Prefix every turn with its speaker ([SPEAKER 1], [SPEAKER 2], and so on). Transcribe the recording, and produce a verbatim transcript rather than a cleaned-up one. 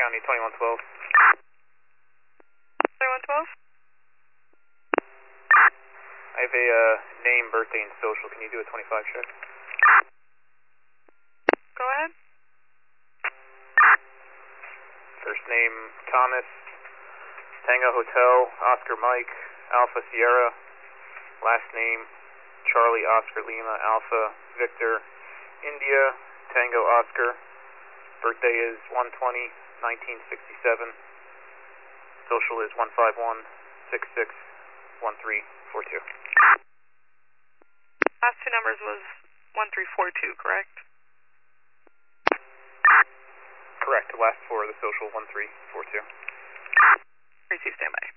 [SPEAKER 1] County, twenty-one twelve.
[SPEAKER 2] twenty-one twelve?
[SPEAKER 1] I have a uh, name, birthday, and social. Can you do a twenty-five check?
[SPEAKER 2] Go ahead.
[SPEAKER 1] First name, Thomas, Tango Hotel, Oscar Mike, Alpha Sierra. Last name, Charlie Oscar Lima, Alpha Victor, India, Tango Oscar. Birthday is one twenty nineteen sixty-seven. Social is one five one six six one three four two.
[SPEAKER 2] Last two numbers was one three four two, correct?
[SPEAKER 1] Correct. The last four of the social, one three four two.
[SPEAKER 2] Receive, standby.